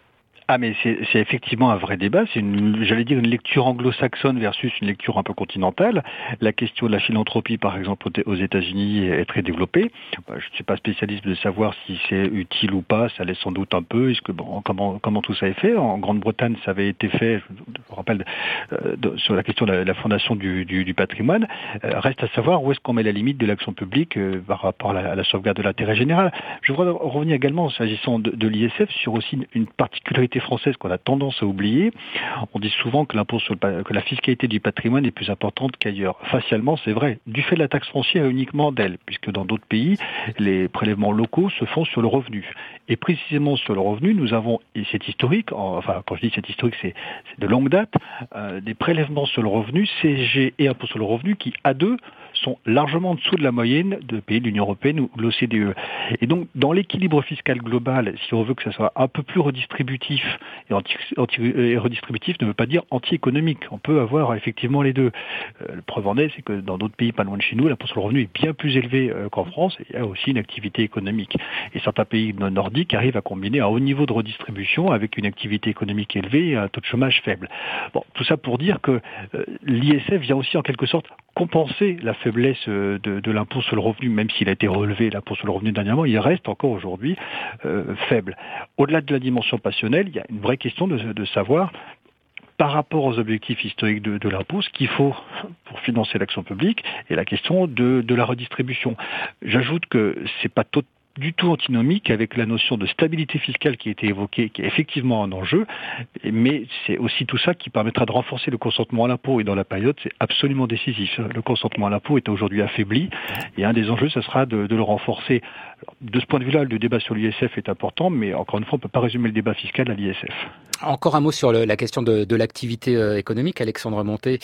Ah mais c'est, c'est effectivement un vrai débat, c'est une, j'allais dire une lecture anglo-saxonne versus une lecture un peu continentale. La question de la philanthropie par exemple aux États-Unis est très développée. Je ne suis pas spécialiste de savoir si c'est utile ou pas, ça l'est sans doute un peu. Est-ce que bon, comment comment tout ça est fait? En Grande-Bretagne ça avait été fait, je me rappelle euh, de, sur la question de la, la fondation du, du, du patrimoine. Euh, reste à savoir où est-ce qu'on met la limite de l'action publique euh, par rapport à la, à la sauvegarde de l'intérêt général. Je voudrais revenir également s'agissant de, de l'I S F sur aussi une, une particularité française qu'on a tendance à oublier. On dit souvent que l'impôt sur le, que la fiscalité du patrimoine est plus importante qu'ailleurs. Facialement, c'est vrai, du fait de la taxe foncière uniquement d'elle, puisque dans d'autres pays, les prélèvements locaux se font sur le revenu. Et précisément sur le revenu, nous avons, et c'est historique, enfin quand je dis c'est historique, c'est, c'est de longue date, euh, des prélèvements sur le revenu, C S G et impôt sur le revenu, qui à deux sont largement en dessous de la moyenne de pays de l'Union européenne ou de l'O C D E. Et donc, dans l'équilibre fiscal global, si on veut que ça soit un peu plus redistributif, et, anti, anti, et redistributif ne veut pas dire anti-économique. On peut avoir effectivement les deux. Euh, le preuve en est, c'est que dans d'autres pays pas loin de chez nous, l'impôt sur le revenu est bien plus élevé euh, qu'en France, et il y a aussi une activité économique. Et certains pays nordiques arrivent à combiner un haut niveau de redistribution avec une activité économique élevée et un taux de chômage faible. Bon, tout ça pour dire que euh, l'I S F vient aussi en quelque sorte compenser la faiblesse de, de l'impôt sur le revenu, même s'il a été relevé, l'impôt sur le revenu dernièrement, il reste encore aujourd'hui euh, faible. Au-delà de la dimension passionnelle, il y a une vraie question de, de savoir, par rapport aux objectifs historiques de, de l'impôt, ce qu'il faut pour financer l'action publique et la question de, de la redistribution. J'ajoute que c'est pas totalement du tout antinomique avec la notion de stabilité fiscale qui a été évoquée, qui est effectivement un enjeu, mais c'est aussi tout ça qui permettra de renforcer le consentement à l'impôt, et dans la période, c'est absolument décisif. Le consentement à l'impôt est aujourd'hui affaibli, et un des enjeux, ce sera de, de le renforcer. Alors, de ce point de vue-là, le débat sur l'I S F est important, mais encore une fois, on ne peut pas résumer le débat fiscal à l'I S F. Encore un mot sur le, la question de, de l'activité euh, économique, Alexandre Montet.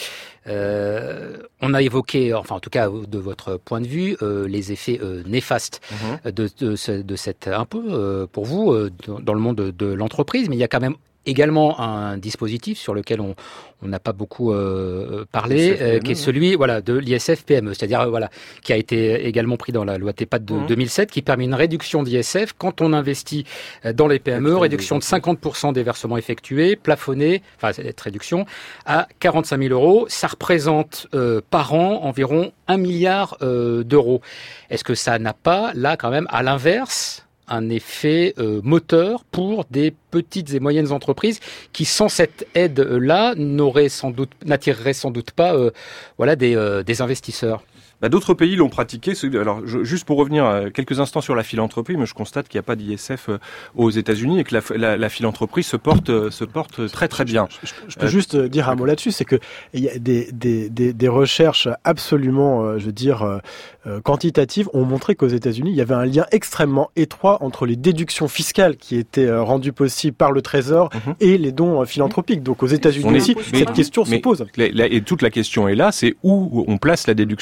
Euh, on a évoqué, enfin en tout cas de votre point de vue, euh, les effets euh, néfastes mmh. de, de, ce, de cet impôt euh, pour vous euh, dans le monde de, de l'entreprise, mais il y a quand même également un dispositif sur lequel on on n'a pas beaucoup euh, parlé, euh, qui est celui voilà de l'I S F P M E, c'est-à-dire euh, voilà qui a été également pris dans la loi TEPA de mmh. deux mille sept, qui permet une réduction d'I S F quand on investit dans les P M E, réduction de cinquante pour cent des versements effectués, plafonné, enfin cette réduction à quarante-cinq mille euros. Ça représente euh, par an environ un milliard euh, d'euros. Est-ce que ça n'a pas là quand même à l'inverse un effet euh, moteur pour des petites et moyennes entreprises qui, sans cette aide-là, n'auraient sans doute, n'attireraient sans doute pas, euh, voilà, des, euh, des investisseurs? Bah, d'autres pays l'ont pratiqué. Alors, je, juste pour revenir quelques instants sur la philanthropie, mais je constate qu'il n'y a pas d'I S F aux États-Unis et que la, la, la philanthropie se porte, se porte très très bien. Je, je, je peux euh, juste dire un mot là-dessus, c'est que il y a des, des, des, des recherches absolument, euh, je veux dire, euh, quantitatives ont montré qu'aux États-Unis, il y avait un lien extrêmement étroit entre les déductions fiscales qui étaient euh, rendues possibles par le Trésor mm-hmm. et les dons euh, philanthropiques. Donc aux États-unis aussi, mais, cette question mais, se pose. La, la, et toute la question est là, c'est où on place la déduction fiscale.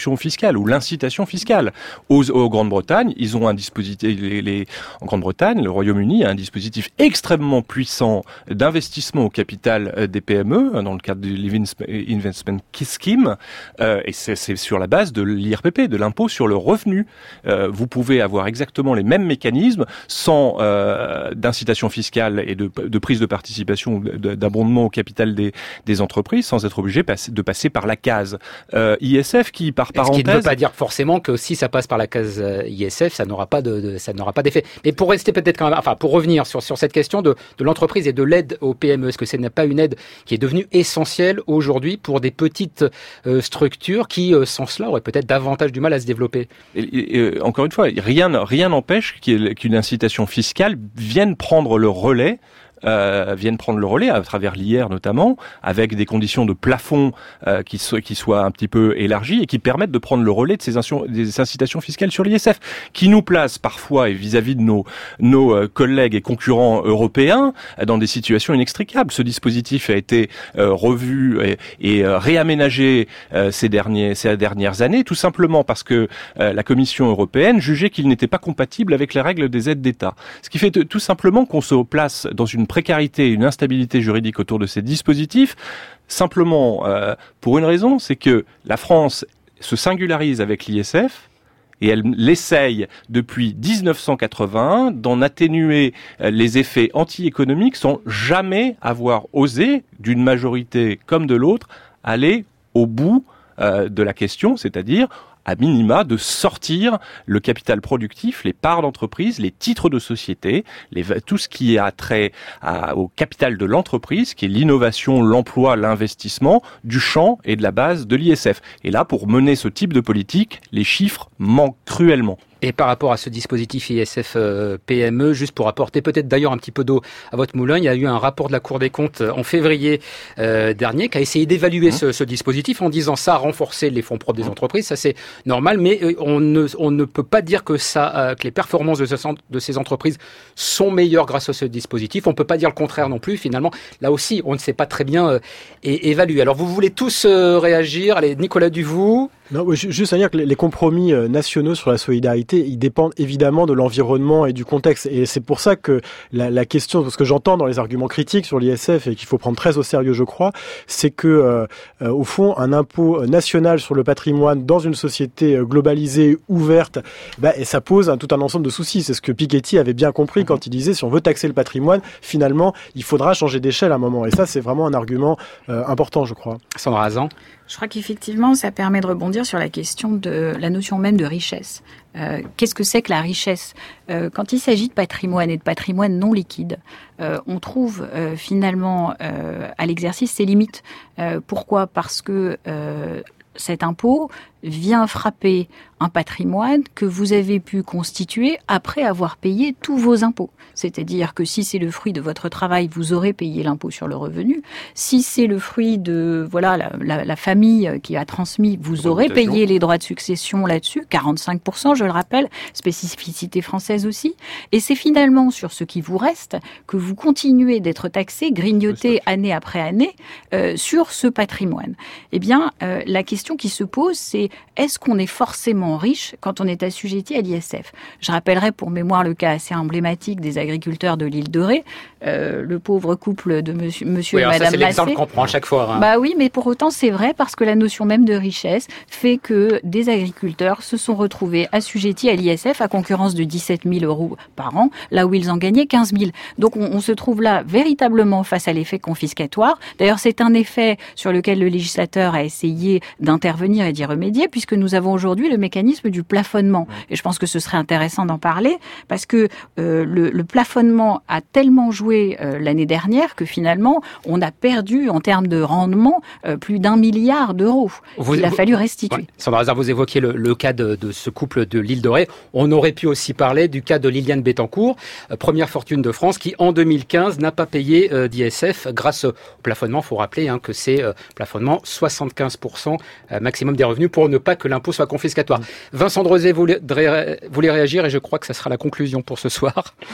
fiscale ou l'incitation fiscale. Aux, aux Grande-Bretagne, ils ont un dispositif, les, les, en Grande-Bretagne, le Royaume-Uni a un dispositif extrêmement puissant d'investissement au capital des P M E, dans le cadre du Investment Scheme, euh, et c'est, c'est sur la base de l'I R P P, de l'impôt sur le revenu. Euh, vous pouvez avoir exactement les mêmes mécanismes sans euh, d'incitation fiscale et de, de prise de participation ou d'abondement au capital des, des entreprises, sans être obligé de passer par la case euh, I S F qui, par parenthèse... Ce qui ne veut pas dire forcément que si ça passe par la case I S F, ça n'aura pas de, de ça n'aura pas d'effet. Mais pour rester peut-être quand même, enfin pour revenir sur sur cette question de de l'entreprise et de l'aide aux P M E, est-ce que ce n'est pas une aide qui est devenue essentielle aujourd'hui pour des petites euh, structures qui, euh, sans cela, auraient peut-être davantage du mal à se développer? Et, et, et, encore une fois, rien rien n'empêche qu'une incitation fiscale vienne prendre le relais. Euh, viennent prendre le relais à travers l'I R notamment, avec des conditions de plafond euh, qui, so- qui soient un petit peu élargies et qui permettent de prendre le relais de ces, inci- des incitations fiscales sur l'I S F, qui nous placent parfois et vis-à-vis de nos, nos euh, collègues et concurrents européens euh, dans des situations inextricables. Ce dispositif a été euh, revu et, et euh, réaménagé euh, ces, derniers, ces dernières années, tout simplement parce que euh, la Commission européenne jugeait qu'il n'était pas compatible avec les règles des aides d'État. Ce qui fait t- tout simplement qu'on se place dans une précarité, une instabilité juridique autour de ces dispositifs, simplement euh, pour une raison, c'est que la France se singularise avec l'I S F et elle l'essaye depuis dix-neuf cent quatre-vingt-un d'en atténuer les effets anti-économiques sans jamais avoir osé, d'une majorité comme de l'autre, aller au bout euh, de la question, c'est-à-dire à minima, de sortir le capital productif, les parts d'entreprise, les titres de société, les, tout ce qui a trait à, au capital de l'entreprise, qui est l'innovation, l'emploi, l'investissement, du champ et de la base de l'I S F. Et là, pour mener ce type de politique, les chiffres manquent cruellement. Et par rapport à ce dispositif I S F euh, P M E, juste pour apporter peut-être d'ailleurs un petit peu d'eau à votre moulin, il y a eu un rapport de la Cour des comptes en février euh, dernier qui a essayé d'évaluer mmh. ce, ce dispositif en disant ça a renforcé les fonds propres des entreprises, ça c'est normal, mais euh, on, ne, on ne peut pas dire que, ça, euh, que les performances de, ce, de ces entreprises sont meilleures grâce à ce dispositif. On ne peut pas dire le contraire non plus, finalement. Là aussi, on ne sait pas très bien euh, é- évaluer. Alors vous voulez tous euh, réagir. Allez, Nicolas Duvou. Non, juste à dire que les compromis nationaux sur la solidarité, ils dépendent évidemment de l'environnement et du contexte. Et c'est pour ça que la, la question, ce que j'entends dans les arguments critiques sur l'I S F et qu'il faut prendre très au sérieux, je crois, c'est que, euh, euh, au fond, un impôt national sur le patrimoine dans une société globalisée, ouverte, bah, et ça pose un, tout un ensemble de soucis. C'est ce que Piketty avait bien compris quand il disait si on veut taxer le patrimoine, finalement, il faudra changer d'échelle à un moment. Et ça, c'est vraiment un argument euh, important, je crois. Sandra Hazan. Je crois qu'effectivement, ça permet de rebondir sur la question de la notion même de richesse. Euh, qu'est-ce que c'est que la richesse ? euh, Quand il s'agit de patrimoine et de patrimoine non liquide, euh, on trouve euh, finalement euh, à l'exercice ses limites. Euh, pourquoi ? Parce que euh, cet impôt vient frapper un patrimoine que vous avez pu constituer après avoir payé tous vos impôts. C'est-à-dire que si c'est le fruit de votre travail, vous aurez payé l'impôt sur le revenu. Si c'est le fruit de voilà la, la, la famille qui a transmis, vous aurez payé les droits de succession là-dessus, quarante-cinq pour cent, je le rappelle, spécificité française aussi. Et c'est finalement sur ce qui vous reste que vous continuez d'être taxé, grignoté année après année euh, sur ce patrimoine. Eh bien, euh, la question qui se pose, c'est est-ce qu'on est forcément riche quand on est assujetti à l'I S F ? Je rappellerai pour mémoire le cas assez emblématique des agriculteurs de l'île de Ré, euh, le pauvre couple de monsieur, monsieur oui, et madame ça, c'est Massé. l'exemple qu'on prend à chaque fois. Hein. Bah oui, mais pour autant, c'est vrai parce que la notion même de richesse fait que des agriculteurs se sont retrouvés assujettis à l'I S F à concurrence de dix-sept mille euros par an, là où ils en gagnaient quinze mille. Donc on, on se trouve là véritablement face à l'effet confiscatoire. D'ailleurs, c'est un effet sur lequel le législateur a essayé d'intervenir et d'y remédier, puisque nous avons aujourd'hui le mécanisme du plafonnement. Et je pense que ce serait intéressant d'en parler, parce que euh, le, le plafonnement a tellement joué euh, l'année dernière que finalement, on a perdu en termes de rendement euh, plus d'un milliard d'euros. Vous, Il a vous, fallu restituer. Ouais. Sandra Hazan, vous évoquiez le, le cas de, de ce couple de l'île de Ré. On aurait pu aussi parler du cas de Liliane Bettencourt, euh, première fortune de France, qui en deux mille quinze n'a pas payé euh, d'I S F grâce au plafonnement. Il faut rappeler hein, que c'est euh, plafonnement soixante-quinze pour cent euh, maximum des revenus pour ne pas que l'impôt soit confiscatoire. Vincent Drozet voulait, voulait réagir et je crois que ça sera la conclusion pour ce soir.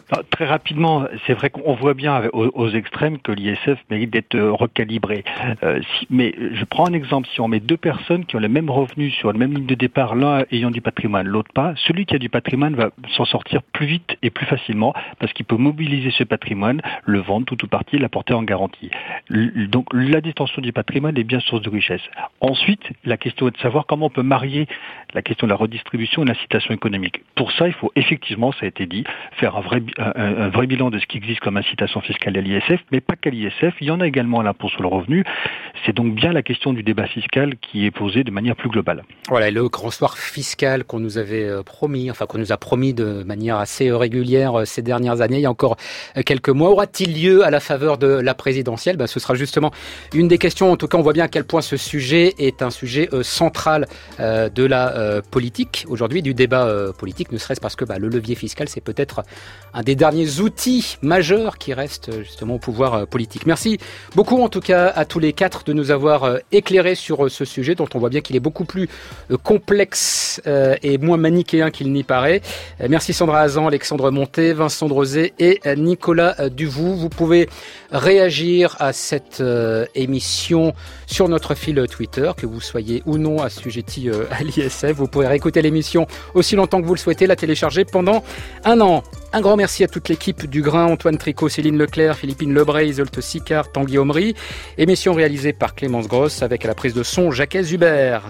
Alors, très rapidement, c'est vrai qu'on voit bien aux, aux extrêmes que l'I S F mérite d'être recalibré. Euh, si, mais je prends un exemple, si on met deux personnes qui ont le même revenu sur la même ligne de départ, l'un ayant du patrimoine, l'autre pas, celui qui a du patrimoine va s'en sortir plus vite et plus facilement parce qu'il peut mobiliser ce patrimoine, le vendre tout ou partie, l'apporter en garantie. L- donc la détention du patrimoine est bien source de richesse. Ensuite, la question est de savoir comment on peut marier la question de la redistribution et l'incitation économique. Pour ça, il faut effectivement, ça a été dit, faire un vrai Un, un vrai bilan de ce qui existe comme incitation fiscale à l'I S F, mais pas qu'à l'I S F, il y en a également à l'impôt sur le revenu. C'est donc bien la question du débat fiscal qui est posée de manière plus globale. Voilà, et le grand soir fiscal qu'on nous avait promis, enfin qu'on nous a promis de manière assez régulière ces dernières années, il y a encore quelques mois, aura-t-il lieu à la faveur de la présidentielle ? Ben, ce sera justement une des questions. En tout cas, on voit bien à quel point ce sujet est un sujet euh, central euh, de la euh, politique, aujourd'hui du débat euh, politique, ne serait-ce parce que bah, le levier fiscal, c'est peut-être un des derniers outils majeurs qui restent justement au pouvoir politique. Merci beaucoup en tout cas à tous les quatre de nous avoir éclairés sur ce sujet dont on voit bien qu'il est beaucoup plus complexe et moins manichéen qu'il n'y paraît. Merci Sandra Hazan, Alexandre Montet, Vincent Drozé et Nicolas Duvou. Vous pouvez réagir à cette émission sur notre fil Twitter, que vous soyez ou non assujetti à l'I S F. Vous pourrez réécouter l'émission aussi longtemps que vous le souhaitez, la télécharger pendant un an. Un grand merci à toute l'équipe du Grain, Antoine Tricot, Céline Leclerc, Philippine Lebray, Isolte Sicard, Tanguy Omri. Émission réalisée par Clémence Grosse avec à la prise de son Jacques Hubert.